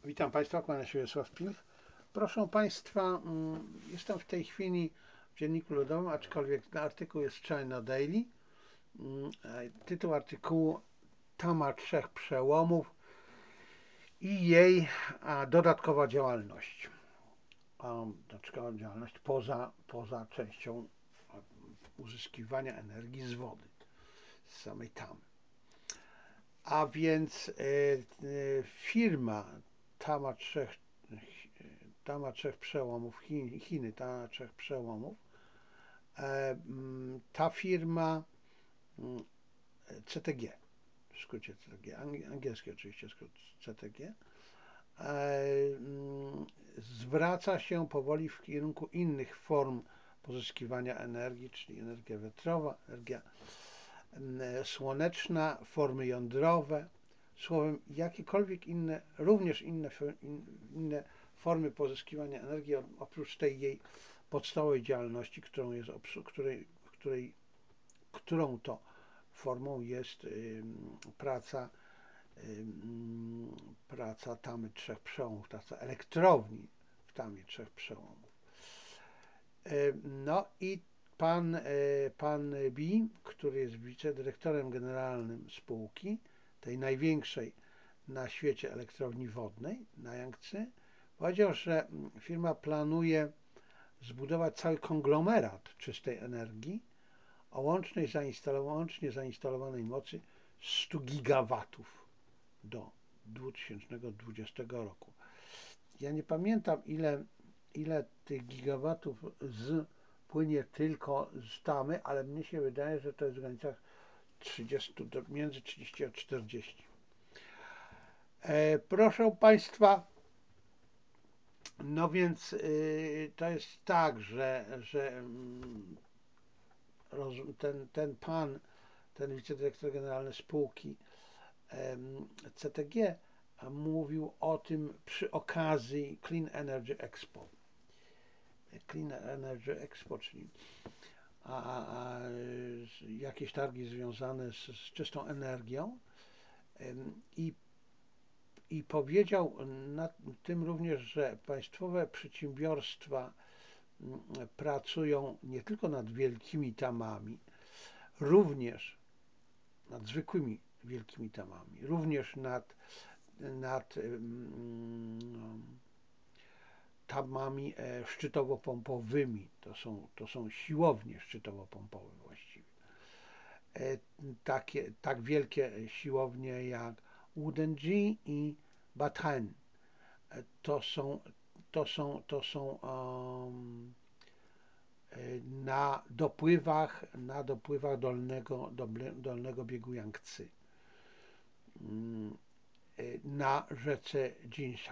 Witam Państwa, kłania się Wiesław Pilch. Proszę Państwa, jestem w tej chwili w Dzienniku Ludowym, aczkolwiek artykuł jest z China Daily. Tytuł artykułu: Tama trzech przełomów i jej dodatkowa działalność. Dodatkowa działalność poza częścią uzyskiwania energii z wody, z samej tamy. A więc firma Tama trzech przełomów, Chiny, Tama trzech przełomów, ta firma CTG, w skrócie CTG, angielski oczywiście skrót CTG, zwraca się powoli w kierunku innych form pozyskiwania energii, czyli energia wiatrowa, energia słoneczna, formy jądrowe, słowem jakiekolwiek inne, również inne formy pozyskiwania energii, oprócz tej jej podstawowej działalności, którą to formą jest praca Tamy trzech przełomów, praca elektrowni w Tamie trzech przełomów. No i pan Bi, który jest wicedyrektorem generalnym spółki, tej największej na świecie elektrowni wodnej na Jangtze, powiedział, że firma planuje zbudować cały konglomerat czystej energii o łącznie zainstalowanej mocy 100 gigawatów do 2020 roku. Ja nie pamiętam, ile tych gigawatów płynie tylko z Tamy, ale mnie się wydaje, że to jest w granicach 30, między 30 a 40. Proszę Państwa, no więc to jest tak, że ten wicedyrektor generalny spółki CTG mówił o tym przy okazji Clean Energy Expo. Clean Energy Expo, czyli jakieś targi związane z czystą energią, i powiedział na tym również, że państwowe przedsiębiorstwa pracują nie tylko nad wielkimi tamami, również nad zwykłymi wielkimi tamami, również nad tamami szczytowo-pompowymi. To są siłownie szczytowo-pompowe właściwie. Tak wielkie siłownie jak Wudanggi i Bataan. To są na dopływach dolnego biegu Jangtze, na rzece Jinsha.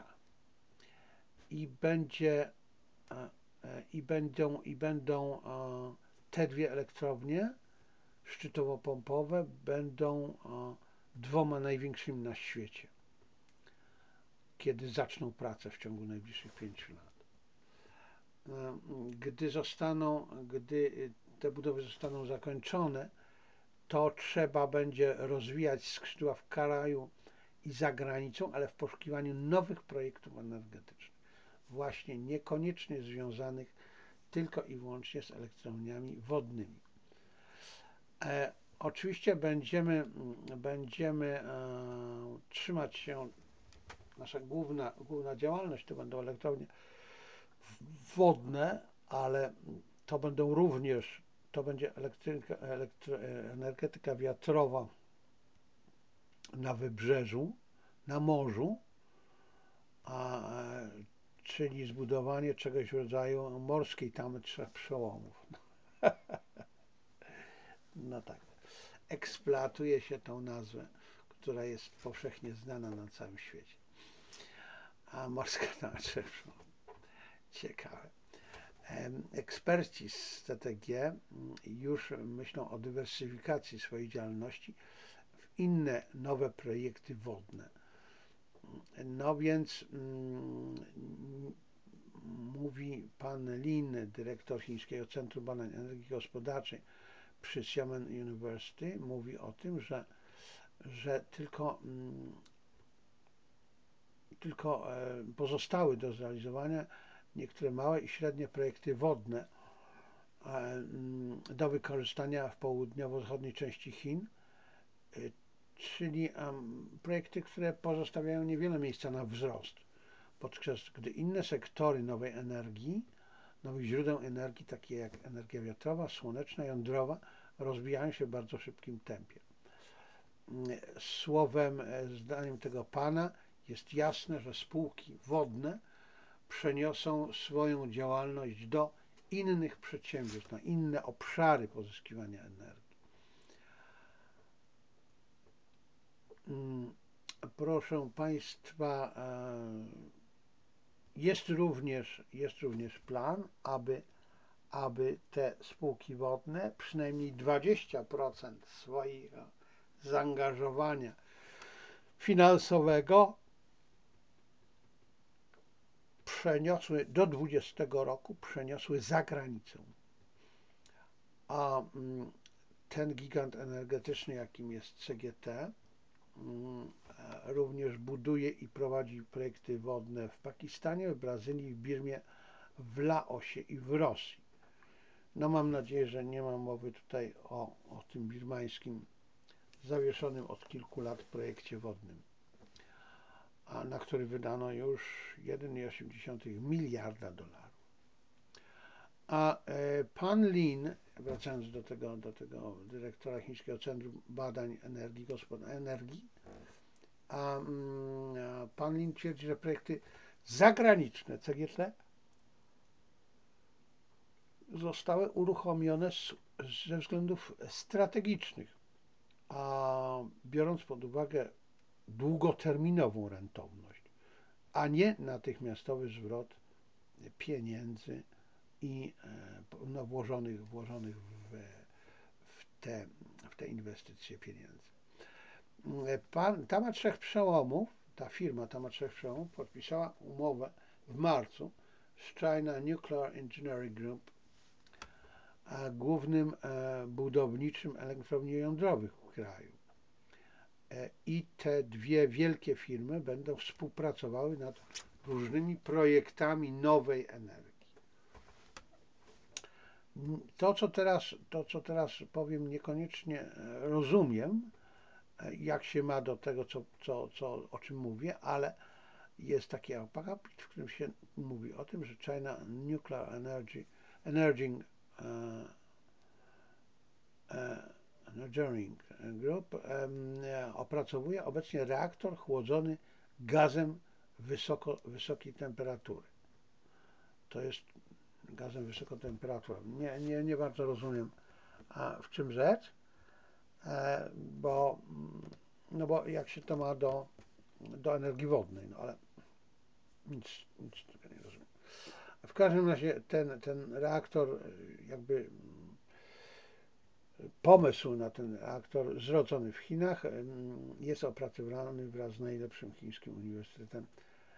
Będą te dwie elektrownie szczytowo-pompowe będą dwoma największymi na świecie, kiedy zaczną pracę w ciągu najbliższych 5 lat. Gdy te budowy zostaną zakończone, to trzeba będzie rozwijać skrzydła w kraju i za granicą, ale w poszukiwaniu nowych projektów energetycznych, właśnie niekoniecznie związanych tylko i wyłącznie z elektrowniami wodnymi. Oczywiście będziemy trzymać się, nasza główna działalność to będą elektrownie wodne, ale to będzie energetyka wiatrowa na wybrzeżu, na morzu, czyli zbudowanie czegoś w rodzaju morskiej Tamy trzech przełomów. No tak, eksploatuje się tą nazwę, która jest powszechnie znana na całym świecie. A morska Tama trzech przełomów. Ciekawe. Eksperci z CTG już myślą o dywersyfikacji swojej działalności w inne nowe projekty wodne. No więc mówi pan Lin, dyrektor Chińskiego Centrum Badań Energii Gospodarczej przy Xiamen University, mówi o tym, że tylko tylko pozostały do zrealizowania niektóre małe i średnie projekty wodne do wykorzystania w południowo-zachodniej części Chin, czyli projekty, które pozostawiają niewiele miejsca na wzrost, podczas gdy inne sektory nowych źródeł energii, takie jak energia wiatrowa, słoneczna, jądrowa, rozwijają się w bardzo szybkim tempie. Słowem, zdaniem tego pana, jest jasne, że spółki wodne przeniosą swoją działalność do innych przedsiębiorstw, na inne obszary pozyskiwania energii. Proszę Państwa, jest również plan, aby te spółki wodne przynajmniej 20% swojego zaangażowania finansowego do 2020 roku przeniosły za granicę. A ten gigant energetyczny, jakim jest CGT, również buduje i prowadzi projekty wodne w Pakistanie, w Brazylii, w Birmie, w Laosie i w Rosji. No mam nadzieję, że nie ma mowy tutaj o tym birmańskim, zawieszonym od kilku lat projekcie wodnym, na który wydano już 1,8 miliarda dolarów. A pan Lin, wracając do tego dyrektora Chińskiego Centrum Badań Energii, pan Lin twierdzi, że projekty zagraniczne CGT zostały uruchomione ze względów strategicznych, a biorąc pod uwagę długoterminową rentowność, a nie natychmiastowy zwrot pieniędzy i włożonych w te inwestycje pieniędzy. Ta firma Tama Trzech Przełomów podpisała umowę w marcu z China Nuclear Engineering Group, głównym budowniczym elektrowni jądrowych w kraju. I te dwie wielkie firmy będą współpracowały nad różnymi projektami nowej energii. To, co teraz powiem, niekoniecznie rozumiem, jak się ma do tego, o czym mówię, ale jest taki akapit, w którym się mówi o tym, że China Nuclear Engineering Group opracowuje obecnie reaktor chłodzony gazem wysokiej temperatury. To jest gazem wysoką temperaturą. Nie bardzo rozumiem, w czym rzecz, bo jak się to ma do energii wodnej, no ale nic tego nie rozumiem. W każdym razie ten reaktor, jakby pomysł na ten reaktor zrodzony w Chinach jest opracowany wraz z najlepszym chińskim uniwersytetem,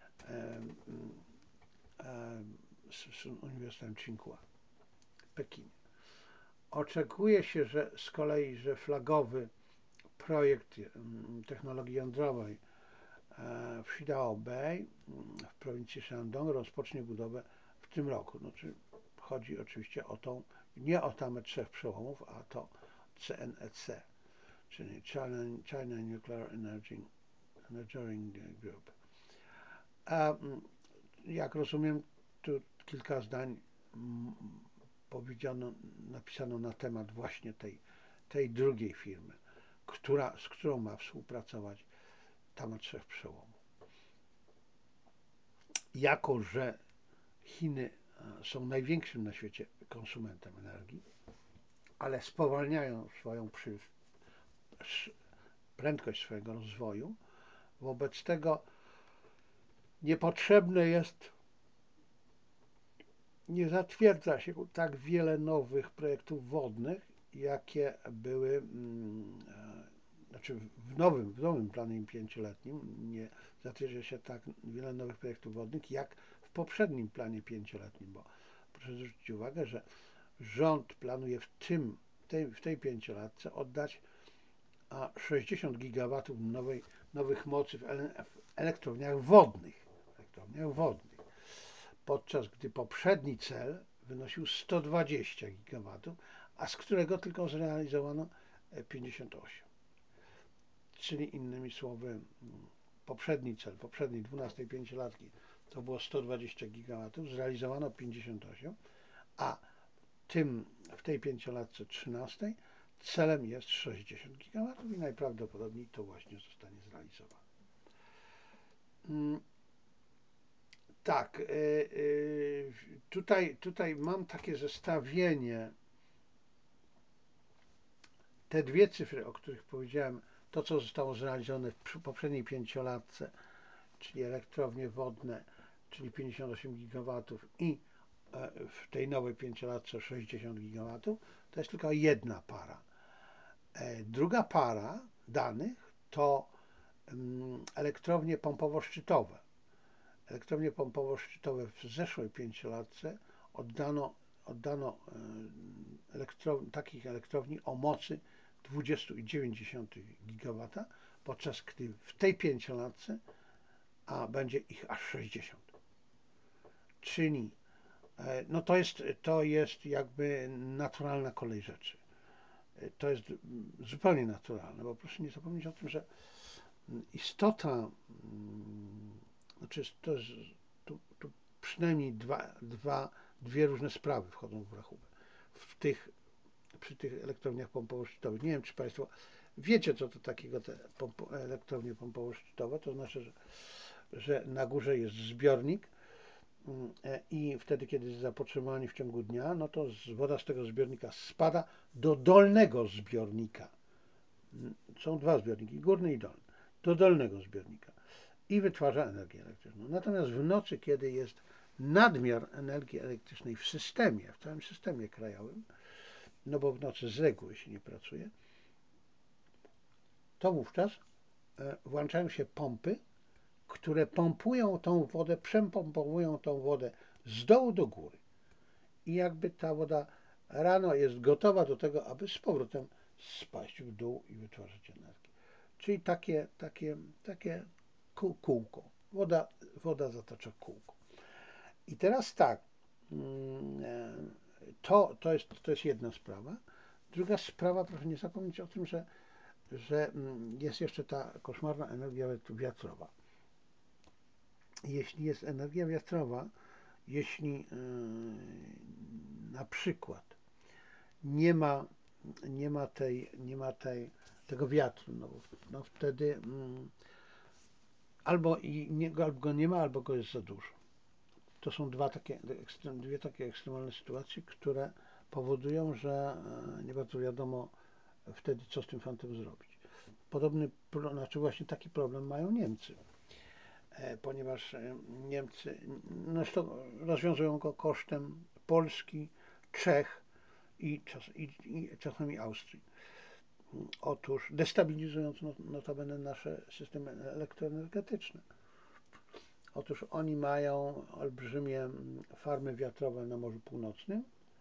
Uniwersytetem Tsinghua w Pekinie. Oczekuje się, że z kolei, że flagowy projekt technologii jądrowej w Xidao Bay w prowincji Shandong rozpocznie budowę w tym roku. Znaczy, chodzi oczywiście nie o Tamę Trzech Przełomów, a to CNEC, czyli China Nuclear Engineering Group. Jak rozumiem, tu kilka zdań napisano na temat właśnie tej drugiej firmy, z którą ma współpracować Tama Trzech Przełomów. Jako że Chiny są największym na świecie konsumentem energii, ale spowalniają prędkość swojego rozwoju, wobec tego nie zatwierdza się tak wiele nowych projektów wodnych, jakie były, znaczy w nowym planie pięcioletnim nie zatwierdza się tak wiele nowych projektów wodnych, jak w poprzednim planie pięcioletnim, bo proszę zwrócić uwagę, że rząd planuje w tej pięciolatce oddać 60 gigawatów nowych mocy elektrowniach wodnych. Elektrowniach wodnych. Podczas gdy poprzedni cel wynosił 120 gigawatów, a z którego tylko zrealizowano 58. Czyli innymi słowy, poprzedni cel, poprzedniej 12 pięciolatki to było 120 gigawatów, zrealizowano 58, a w tej pięciolatce 13 celem jest 60 gigawatów i najprawdopodobniej to właśnie zostanie zrealizowane. Tak, tutaj mam takie zestawienie. Te dwie cyfry, o których powiedziałem, to co zostało zrealizowane w poprzedniej pięciolatce, czyli elektrownie wodne, czyli 58 gigawatów i w tej nowej pięciolatce 60 gigawatów, to jest tylko jedna para. Druga para danych to elektrownie pompowo-szczytowe. Elektrownie pompowo-szczytowe w zeszłej pięciolatce oddano takich elektrowni o mocy 20,9 gigawata, podczas gdy w tej pięciolatce będzie ich aż 60. Czyli no to jest jakby naturalna kolej rzeczy. To jest zupełnie naturalne, bo proszę nie zapomnieć o tym, że istota, znaczy to jest, tu przynajmniej dwie różne sprawy wchodzą w rachubę przy tych elektrowniach pompowo-szczytowych. Nie wiem, czy Państwo wiecie, co to takiego te elektrownie pompowo-szczytowe. To znaczy, że na górze jest zbiornik i wtedy, kiedy jest zapotrzebowanie w ciągu dnia, no to woda z tego zbiornika spada do dolnego zbiornika. Są dwa zbiorniki, górny i dolny. Do dolnego zbiornika i wytwarza energię elektryczną. Natomiast w nocy, kiedy jest nadmiar energii elektrycznej w systemie, w całym systemie krajowym, no bo w nocy z reguły się nie pracuje, to wówczas włączają się pompy, które pompują tą wodę, przepompowują tą wodę z dołu do góry. I jakby ta woda rano jest gotowa do tego, aby z powrotem spaść w dół i wytwarzać energię. Czyli takie kółko. Woda zatacza kółko. I teraz tak, to jest jedna sprawa. Druga sprawa, proszę nie zapomnieć o tym, że jest jeszcze ta koszmarna energia wiatrowa. Jeśli jest energia wiatrowa, jeśli na przykład nie ma tego wiatru, no wtedy albo go nie ma, albo go jest za dużo. To są dwie takie ekstremalne sytuacje, które powodują, że nie bardzo wiadomo wtedy, co z tym fantem zrobić. Znaczy właśnie taki problem mają Niemcy, ponieważ Niemcy rozwiązują go kosztem Polski, Czech i czasami Austrii. Otóż destabilizując notabene nasze systemy elektroenergetyczne. Otóż oni mają olbrzymie farmy wiatrowe na Morzu Północnym,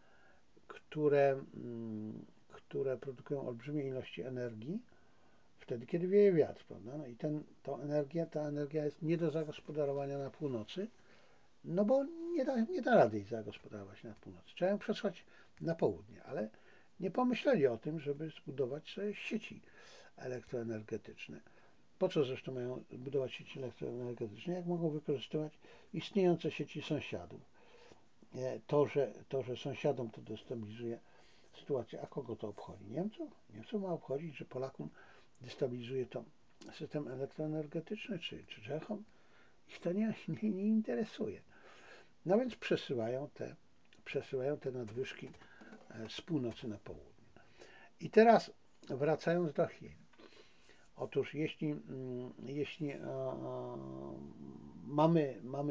które produkują olbrzymie ilości energii wtedy, kiedy wieje wiatr, prawda? No i ta energia jest nie do zagospodarowania na północy, no bo nie da rady jej zagospodarować na północy. Trzeba ją przesłać na południe, ale nie pomyśleli o tym, żeby zbudować sobie sieci elektroenergetyczne. Po co zresztą mają budować sieci elektroenergetyczne, jak mogą wykorzystywać istniejące sieci sąsiadów? To, że sąsiadom to destabilizuje sytuację, a kogo to obchodzi? Niemców? Niemców ma obchodzić, że Polakom destabilizuje to system elektroenergetyczny, czy Czechom? Ich to nie interesuje. No więc przesyłają te nadwyżki z północy na południe. I teraz wracając do Chin. Otóż jeśli mamy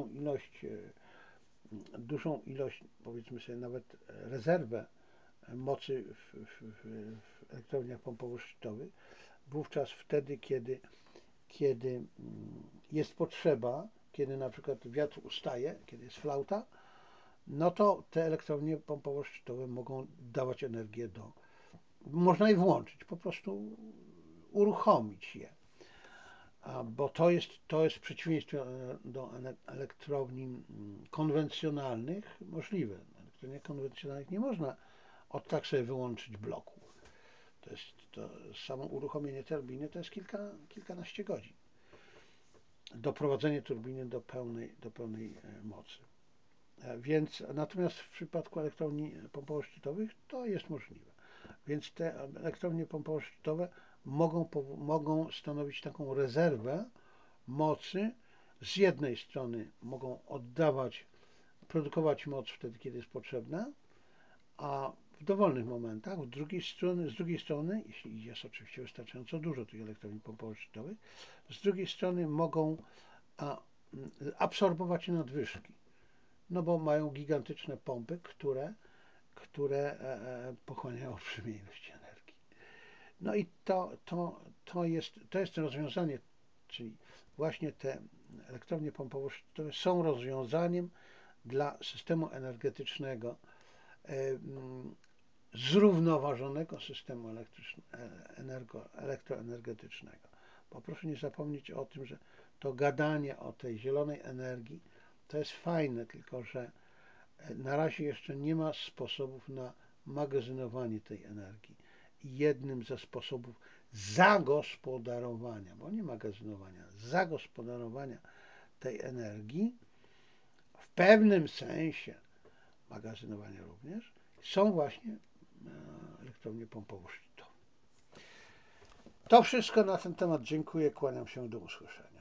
dużą ilość, powiedzmy sobie nawet rezerwę mocy w elektrowniach pompowo-szczytowych, wówczas wtedy, kiedy jest potrzeba, kiedy na przykład wiatr ustaje, kiedy jest flauta, no to te elektrownie pompowo-szczytowe mogą dawać energię można je włączyć, po prostu uruchomić je. bo to jest w przeciwieństwie do elektrowni konwencjonalnych możliwe. W elektrowniach konwencjonalnych nie można od tak sobie wyłączyć bloku. To samo uruchomienie turbiny to jest kilkanaście godzin. Doprowadzenie turbiny do pełnej mocy. Więc natomiast w przypadku elektrowni pompowo-szczytowych to jest możliwe. Więc te elektrownie pompowo-szczytowe mogą stanowić taką rezerwę mocy. Z jednej strony mogą produkować moc wtedy, kiedy jest potrzebna, a w dowolnych momentach, z drugiej strony, jeśli jest oczywiście wystarczająco dużo tych elektrowni pompowo-szczytowych, z drugiej strony mogą absorbować nadwyżki, no bo mają gigantyczne pompy, które pochłaniają olbrzymie ilości energii. No i to jest rozwiązanie, czyli właśnie te elektrownie pompowo-szczytowe są rozwiązaniem dla systemu energetycznego, zrównoważonego systemu elektroenergetycznego. Bo proszę nie zapomnieć o tym, że to gadanie o tej zielonej energii to jest fajne, tylko że na razie jeszcze nie ma sposobów na magazynowanie tej energii. I jednym ze sposobów zagospodarowania, bo nie magazynowania, zagospodarowania tej energii, w pewnym sensie magazynowania również, są właśnie elektrownie pompowo-szczytowe. To wszystko na ten temat. Dziękuję, kłaniam się, do usłyszenia.